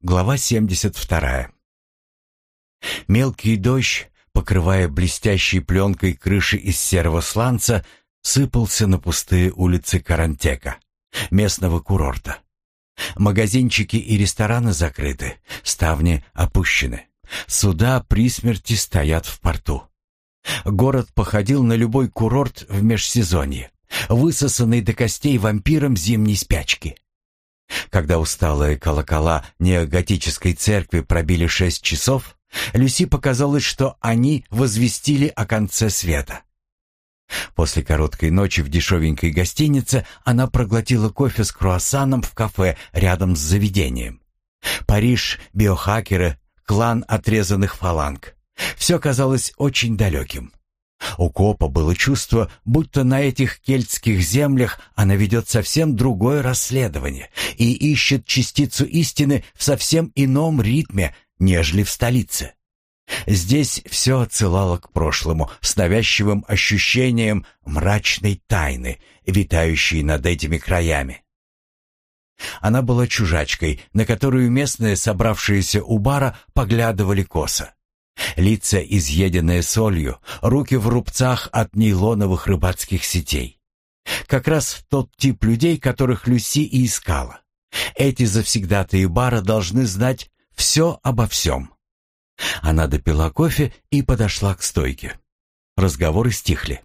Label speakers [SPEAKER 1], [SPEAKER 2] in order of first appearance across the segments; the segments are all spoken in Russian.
[SPEAKER 1] Глава 72. Мелкий дождь, покрывая блестящей пленкой крыши из серого сланца, сыпался на пустые улицы Карантека, местного курорта. Магазинчики и рестораны закрыты, ставни опущены. Суда при смерти стоят в порту. Город походил на любой курорт в межсезонье, высосанный до костей вампиром зимней спячки. Когда усталые колокола неоготической церкви пробили 6 часов, Люси показалось, что они возвестили о конце света. После короткой ночи в дешевенькой гостинице она проглотила кофе с круассаном в кафе рядом с заведением. Париж, биохакеры, клан отрезанных фаланг. Все казалось очень далеким. У копа было чувство, будто на этих кельтских землях она ведет совсем другое расследование и ищет частицу истины в совсем ином ритме, нежели в столице. Здесь все отсылало к прошлому, с навязчивым ощущением мрачной тайны, витающей над этими краями. Она была чужачкой, на которую местные, собравшиеся у бара, поглядывали косо. Лица, изъеденные солью, руки в рубцах от нейлоновых рыбацких сетей. Как раз тот тип людей, которых Люси и искала. Эти завсегдатаи бара должны знать все обо всем. Она допила кофе и подошла к стойке. Разговоры стихли.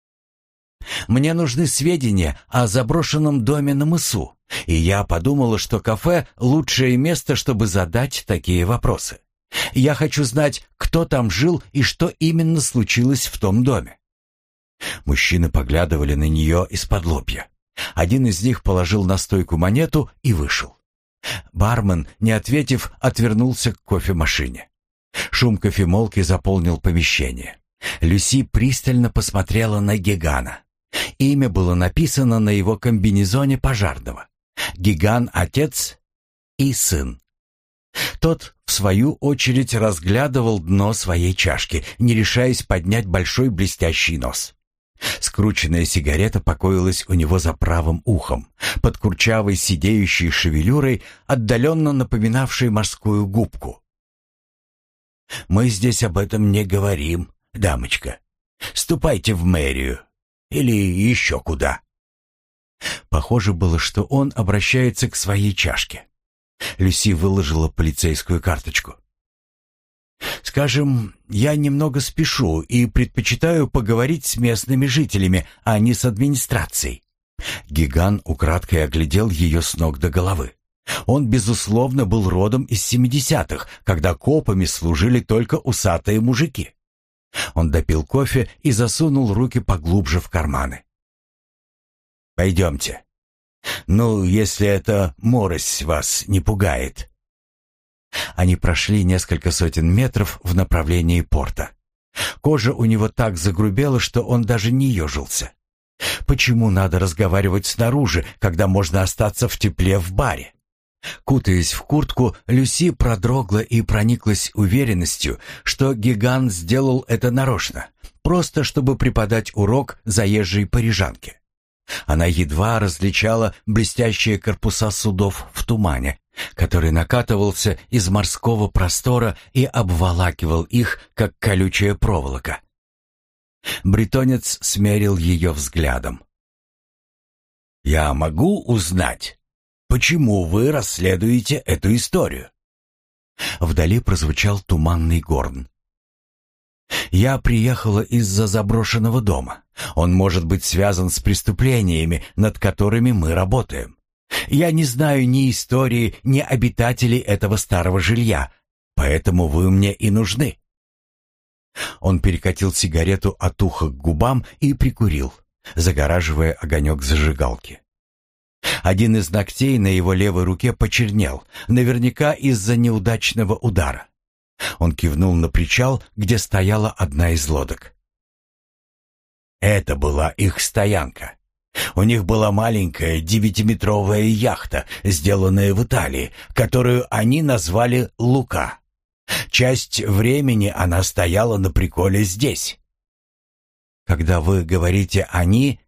[SPEAKER 1] «Мне нужны сведения о заброшенном доме на мысу, и я подумала, что кафе — лучшее место, чтобы задать такие вопросы. Я хочу знать, кто там жил и что именно случилось в том доме». Мужчины поглядывали на нее из-под-лобья. Один из них положил на стойку монету и вышел. Бармен, не ответив, отвернулся к кофемашине. Шум кофемолки заполнил помещение. Люси пристально посмотрела на Гигана. Имя было написано на его комбинезоне пожарного. Гиган — отец и сын. Тот, в свою очередь, разглядывал дно своей чашки, не решаясь поднять большой блестящий нос. Скрученная сигарета покоилась у него за правым ухом, под курчавой сидеющей шевелюрой, отдаленно напоминавшей морскую губку. «Мы здесь об этом не говорим, дамочка. Ступайте в мэрию. Или еще куда». Похоже было, что он обращается к своей чашке. Люси выложила полицейскую карточку. «Скажем, я немного спешу и предпочитаю поговорить с местными жителями, а не с администрацией». Гиган украдкой оглядел ее с ног до головы. Он, безусловно, был родом из 70-х, когда копами служили только усатые мужики. Он допил кофе и засунул руки поглубже в карманы. «Пойдемте. Ну, если эта морось вас не пугает». Они прошли несколько сотен метров в направлении порта. Кожа у него так загрубела, что он даже не ежился. Почему надо разговаривать снаружи, когда можно остаться в тепле в баре? Кутаясь в куртку, Люси продрогла и прониклась уверенностью, что Гиган сделал это нарочно, просто чтобы преподать урок заезжей парижанке. Она едва различала блестящие корпуса судов в тумане, который накатывался из морского простора и обволакивал их, как колючая проволока. Бретонец смерил ее взглядом. «Я могу узнать, почему вы расследуете эту историю?» Вдали прозвучал туманный горн. «Я приехала из-за заброшенного дома. Он может быть связан с преступлениями, над которыми мы работаем. Я не знаю ни истории, ни обитателей этого старого жилья, поэтому вы мне и нужны». Он перекатил сигарету от уха к губам и прикурил, загораживая огонек зажигалки. Один из ногтей на его левой руке почернел, наверняка из-за неудачного удара. Он кивнул на причал, где стояла одна из лодок. Это была их стоянка. У них была маленькая 9-метровая яхта, сделанная в Италии, которую они назвали «Лука». Часть времени она стояла на приколе здесь. Когда вы говорите «они»,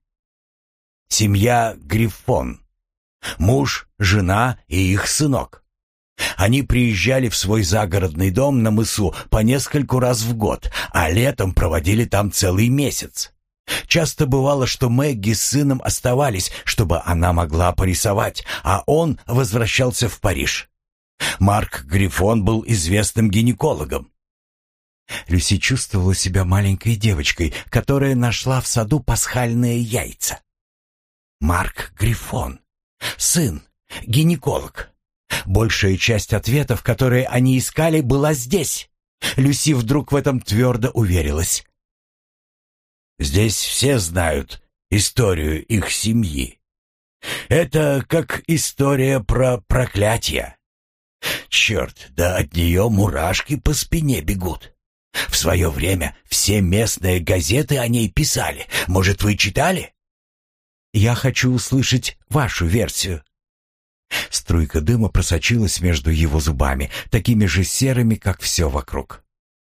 [SPEAKER 1] семья Гриффон, муж, жена и их сынок. Они приезжали в свой загородный дом на мысу по нескольку раз в год, а летом проводили там целый месяц. Часто бывало, что Мэгги с сыном оставались, чтобы она могла порисовать, а он возвращался в Париж. Марк Гриффон был известным гинекологом. Люси чувствовала себя маленькой девочкой, которая нашла в саду пасхальные яйца. Марк Гриффон, сын, гинеколог. Большая часть ответов, которые они искали, была здесь. Люси вдруг в этом твердо уверилась. Здесь все знают историю их семьи. Это как история про проклятие. Черт, да от нее мурашки по спине бегут. В свое время все местные газеты о ней писали. Может, вы читали? Я хочу услышать вашу версию. Струйка дыма просочилась между его зубами, такими же серыми, как все вокруг.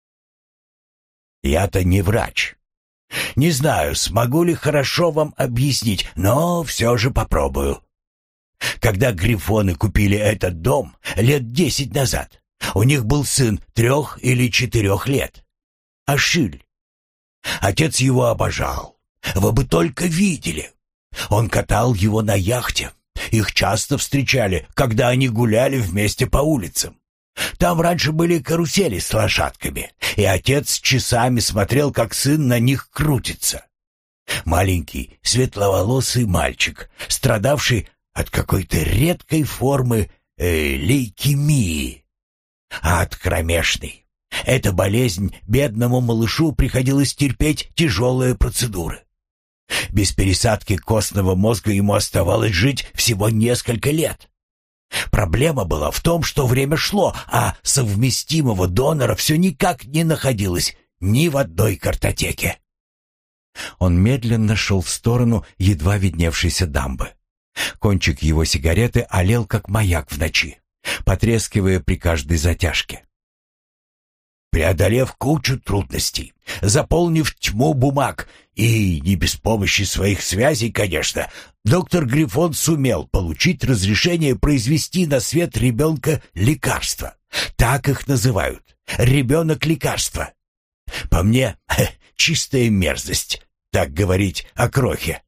[SPEAKER 1] «Я-то не врач. Не знаю, смогу ли хорошо вам объяснить, но все же попробую. Когда Гриффоны купили этот дом лет 10 назад, у них был сын 3 или 4 лет. Ашиль. Отец его обожал. Вы бы только видели. Он катал его на яхте. Их часто встречали, когда они гуляли вместе по улицам. Там раньше были карусели с лошадками, и отец часами смотрел, как сын на них крутится. Маленький, светловолосый мальчик, страдавший от какой-то редкой формы лейкемии. Ад кромешный. Эта болезнь бедному малышу приходилось терпеть тяжелые процедуры. Без пересадки костного мозга ему оставалось жить всего несколько лет. Проблема была в том, что время шло, а совместимого донора все никак не находилось ни в одной картотеке. Он медленно шел в сторону едва видневшейся дамбы. Кончик его сигареты олел, как маяк в ночи, потрескивая при каждой затяжке. Преодолев кучу трудностей, заполнив тьму бумаг и не без помощи своих связей, конечно, доктор Гриффон сумел получить разрешение произвести на свет ребенка-лекарства. Так их называют. Ребенок-лекарство. По мне, чистая мерзость, так говорить о крохе.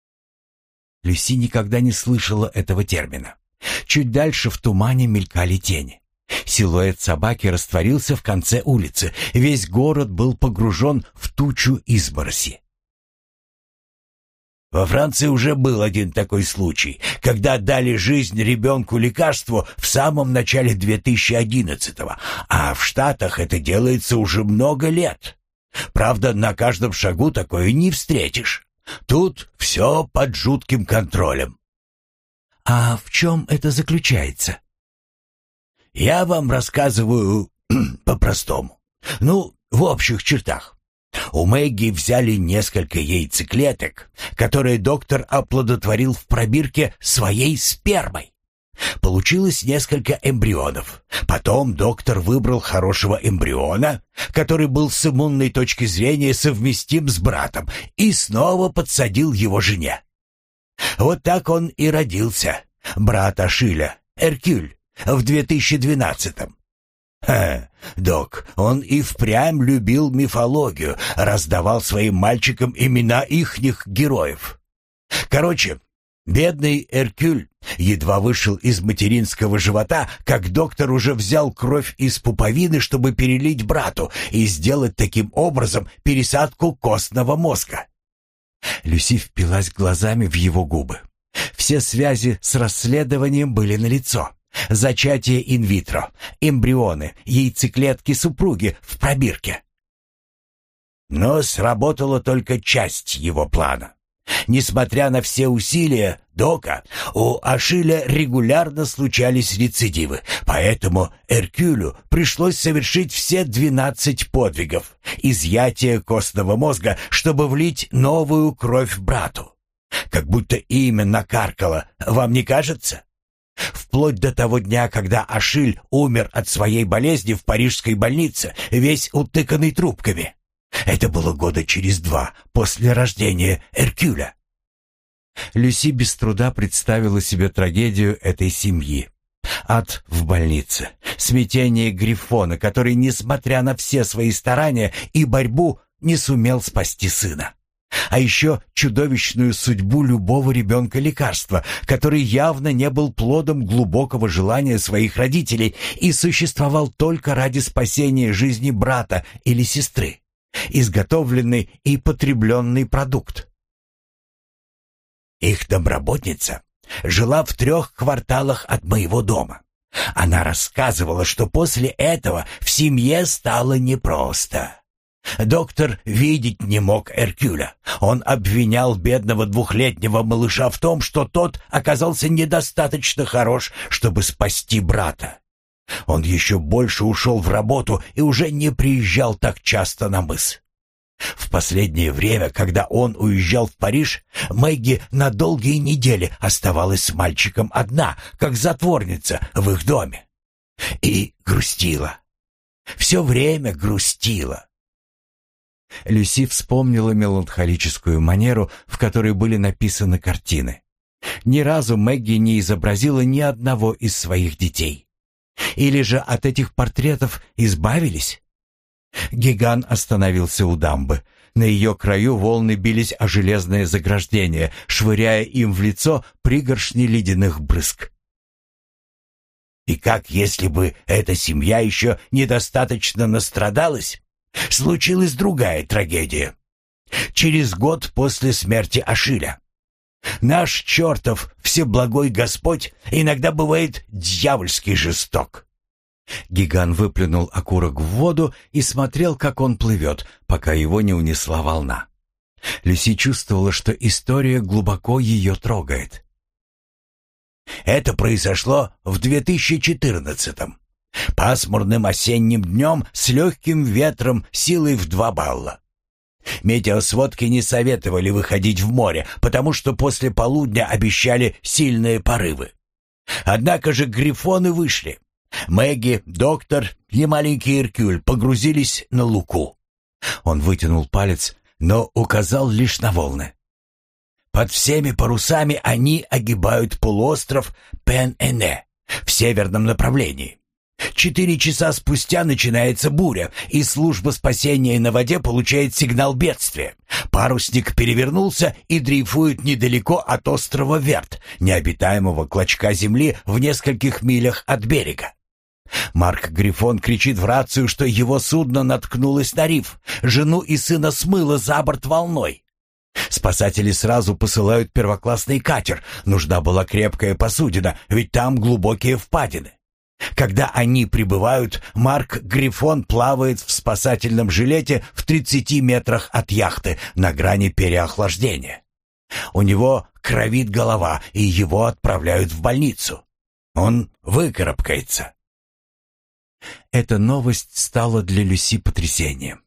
[SPEAKER 1] Люси никогда не слышала этого термина. Чуть дальше в тумане мелькали тени. Силуэт собаки растворился в конце улицы. Весь город был погружен в тучу измороси. Во Франции уже был один такой случай, когда дали жизнь ребенку-лекарству в самом начале 2011-го, а в Штатах это делается уже много лет. Правда, на каждом шагу такое не встретишь. Тут все под жутким контролем. А в чем это заключается? Я вам рассказываю по-простому. В общих чертах. У Мэгги взяли несколько яйцеклеток, которые доктор оплодотворил в пробирке своей спермой. Получилось несколько эмбрионов. Потом доктор выбрал хорошего эмбриона, который был с иммунной точки зрения совместим с братом, и снова подсадил его жене. Вот так он и родился, брат Ашиля, Эркюль, в 2012-м. Док, он и впрямь любил мифологию, раздавал своим мальчикам имена ихних героев. Короче, бедный Эркюль едва вышел из материнского живота, как доктор уже взял кровь из пуповины, чтобы перелить брату и сделать таким образом пересадку костного мозга. Люси впилась глазами в его губы. Все связи с расследованием были налицо. Зачатие инвитро, эмбрионы, яйцеклетки супруги в пробирке. Но сработала только часть его плана. Несмотря на все усилия Дока, у Ашиля регулярно случались рецидивы, поэтому Эркюлю пришлось совершить все 12 подвигов изъятия костного мозга, чтобы влить новую кровь брату. Как будто имя накаркало, вам не кажется? Вплоть до того дня, когда Ашиль умер от своей болезни в парижской больнице, весь утыканный трубками. Это было года через 2 после рождения Эркюля. Люси без труда представила себе трагедию этой семьи. Ад в больнице, Смятение Грифона, который, несмотря на все свои старания и борьбу, не сумел спасти сына. А еще чудовищную судьбу любого ребенка лекарства, который явно не был плодом глубокого желания своих родителей и существовал только ради спасения жизни брата или сестры. Изготовленный и потребленный продукт. Их домработница жила в 3 кварталах от моего дома. Она рассказывала, что после этого в семье стало непросто. Доктор видеть не мог Эркюля. Он обвинял бедного 2-летнего малыша в том, что тот оказался недостаточно хорош, чтобы спасти брата. Он еще больше ушел в работу и уже не приезжал так часто на мыс. В последнее время, когда он уезжал в Париж, Мэгги на долгие недели оставалась с мальчиком одна, как затворница в их доме. И грустила. Все время грустила. Люси вспомнила меланхолическую манеру, в которой были написаны картины. Ни разу Мэгги не изобразила ни одного из своих детей. Или же от этих портретов избавились? Гиган остановился у дамбы. На ее краю волны бились о железное заграждение, швыряя им в лицо пригоршни ледяных брызг. И как если бы эта семья еще недостаточно настрадалась, случилась другая трагедия. Через год после смерти Ашиля. Наш чертов всеблагой Господь иногда бывает дьявольски жесток. Гиган выплюнул окурок в воду и смотрел, как он плывет, пока его не унесла волна. Люси чувствовала, что история глубоко ее трогает. Это произошло в 2014-м. Пасмурным осенним днем с легким ветром силой в 2 балла. Метеосводки не советовали выходить в море, потому что после полудня обещали сильные порывы. Однако же грифоны вышли. Мэгги, доктор и маленький Эркюль погрузились на Луку. Он вытянул палец, но указал лишь на волны. Под всеми парусами они огибают полуостров Пен-Эне в северном направлении. 4 часа спустя начинается буря, и служба спасения на воде получает сигнал бедствия. Парусник перевернулся и дрейфует недалеко от острова Верт, необитаемого клочка земли в нескольких милях от берега. Марк Грифон кричит в рацию, что его судно наткнулось на риф, жену и сына смыло за борт волной. Спасатели сразу посылают первоклассный катер, нужна была крепкая посудина, ведь там глубокие впадины. Когда они прибывают, Марк Грифон плавает в спасательном жилете в 30 метрах от яхты на грани переохлаждения. У него кровит голова, и его отправляют в больницу. Он выкарабкается. Эта новость стала для Люси потрясением.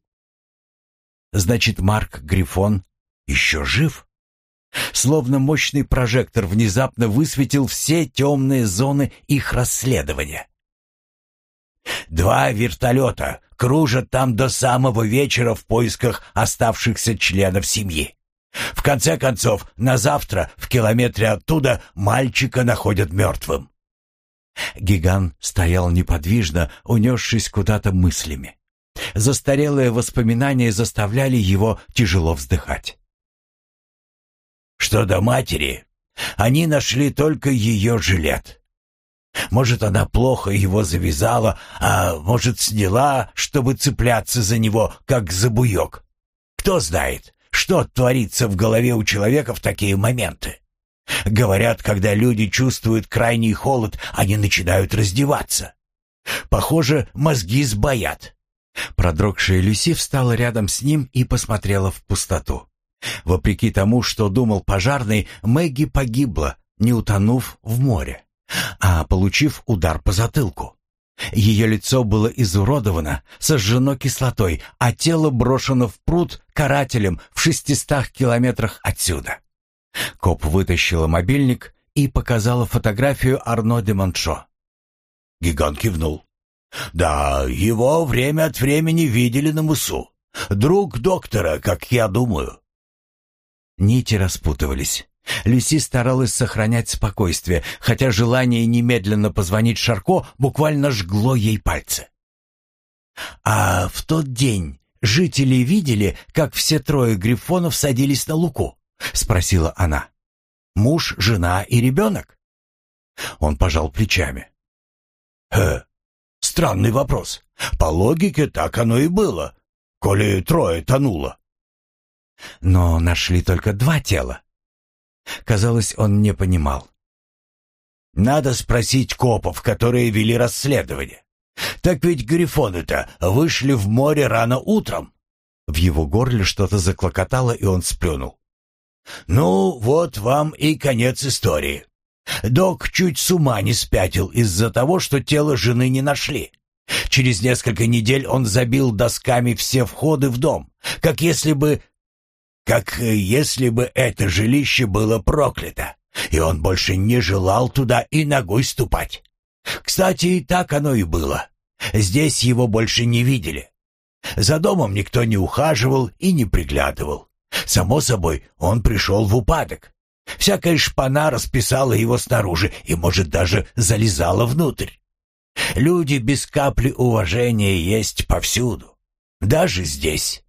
[SPEAKER 1] Значит, Марк Грифон еще жив? Словно мощный прожектор внезапно высветил все темные зоны их расследования. 2 вертолета кружат там до самого вечера в поисках оставшихся членов семьи. В конце концов, на завтра в километре оттуда мальчика находят мертвым. Гиган стоял неподвижно, унесшись куда-то мыслями. Застарелые воспоминания заставляли его тяжело вздыхать. Что до матери, они нашли только ее жилет. Может, она плохо его завязала, а может, сняла, чтобы цепляться за него, как за буек. Кто знает, что творится в голове у человека в такие моменты. Говорят, когда люди чувствуют крайний холод, они начинают раздеваться. Похоже, мозги сбоят. Продрогшая Люси встала рядом с ним и посмотрела в пустоту. Вопреки тому, что думал пожарный, Мэгги погибла, не утонув в море, а получив удар по затылку. Ее лицо было изуродовано, сожжено кислотой, а тело брошено в пруд карателем в 600 километрах отсюда. Коп вытащила мобильник и показала фотографию Арно де Моншо. Гиган кивнул. «Да, его время от времени видели на мысу. Друг доктора, как я думаю». Нити распутывались. Люси старалась сохранять спокойствие, хотя желание немедленно позвонить Шарко буквально жгло ей пальцы. «А в тот день жители видели, как все трое грифонов садились на луку?» — спросила она. «Муж, жена и ребенок?» Он пожал плечами. Странный вопрос. По логике так оно и было, коли трое тонуло». «Но нашли только 2 тела». Казалось, он не понимал. «Надо спросить копов, которые вели расследование. Так ведь грифоны-то вышли в море рано утром». В его горле что-то заклокотало, и он сплюнул. «Ну, вот вам и конец истории. Док чуть с ума не спятил из-за того, что тело жены не нашли. Через несколько недель он забил досками все входы в дом, как если бы это жилище было проклято, и он больше не желал туда и ногой ступать. Кстати, так оно и было. Здесь его больше не видели. За домом никто не ухаживал и не приглядывал. Само собой, он пришел в упадок. Всякая шпана расписала его снаружи и, может, даже залезала внутрь. Люди без капли уважения есть повсюду, даже здесь».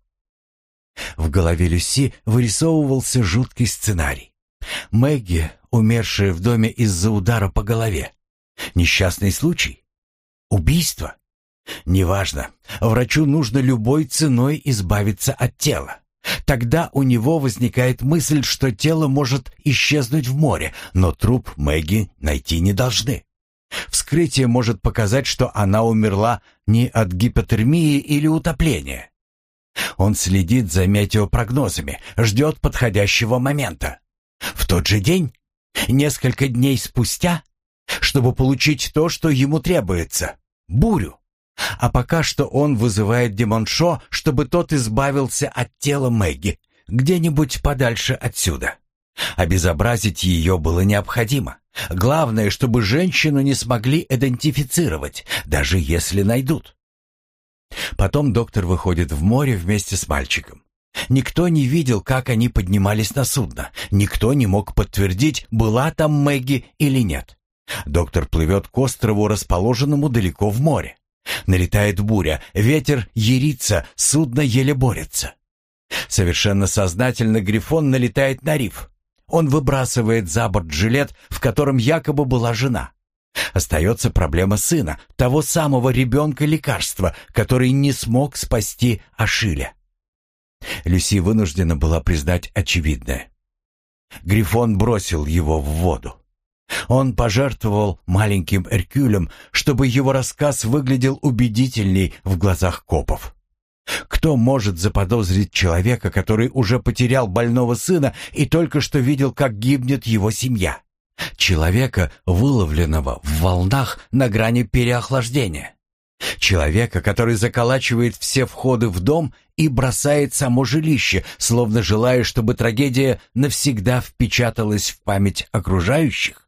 [SPEAKER 1] В голове Люси вырисовывался жуткий сценарий. Мэгги, умершая в доме из-за удара по голове. Несчастный случай? Убийство? Неважно. Врачу нужно любой ценой избавиться от тела. Тогда у него возникает мысль, что тело может исчезнуть в море, но труп Мэгги найти не должны. Вскрытие может показать, что она умерла не от гипотермии или утопления. Он следит за метеопрогнозами, ждет подходящего момента. В тот же день? Несколько дней спустя? Чтобы получить то, что ему требуется — бурю. А пока что он вызывает Демоншо, чтобы тот избавился от тела Мэгги, где-нибудь подальше отсюда. Обезобразить ее было необходимо. Главное, чтобы женщину не смогли идентифицировать, даже если найдут. Потом доктор выходит в море вместе с мальчиком. Никто не видел, как они поднимались на судно. Никто не мог подтвердить, была там Мэгги или нет. Доктор плывет к острову, расположенному далеко в море. Налетает буря, ветер ярится, судно еле борется. Совершенно сознательно Грифон налетает на риф. Он выбрасывает за борт жилет, в котором якобы была жена. Остается проблема сына, того самого ребенка-лекарства, который не смог спасти Ашиля. Люси вынуждена была признать очевидное. Грифон бросил его в воду. Он пожертвовал маленьким Эркюлем, чтобы его рассказ выглядел убедительней в глазах копов. Кто может заподозрить человека, который уже потерял больного сына и только что видел, как гибнет его семья? Человека, выловленного в волнах на грани переохлаждения. Человека, который заколачивает все входы в дом и бросает само жилище, словно желая, чтобы трагедия навсегда впечаталась в память окружающих.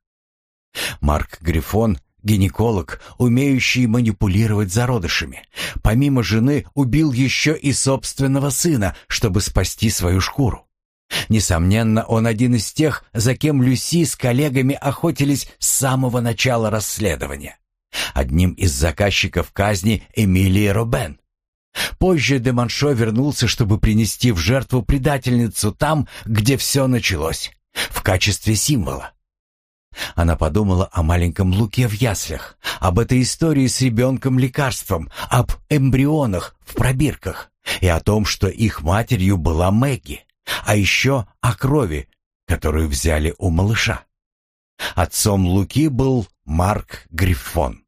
[SPEAKER 1] Марк Грифон — гинеколог, умеющий манипулировать зародышами. Помимо жены убил еще и собственного сына, чтобы спасти свою шкуру. Несомненно, он один из тех, за кем Люси с коллегами охотились с самого начала расследования. Одним из заказчиков казни Эмилии Робен. Позже Демоншо вернулся, чтобы принести в жертву предательницу там, где все началось, в качестве символа. Она подумала о маленьком Луке в яслях, об этой истории с ребенком-лекарством, об эмбрионах в пробирках и о том, что их матерью была Мэгги, а еще о крови, которую взяли у малыша. Отцом Луки был Марк Грифон.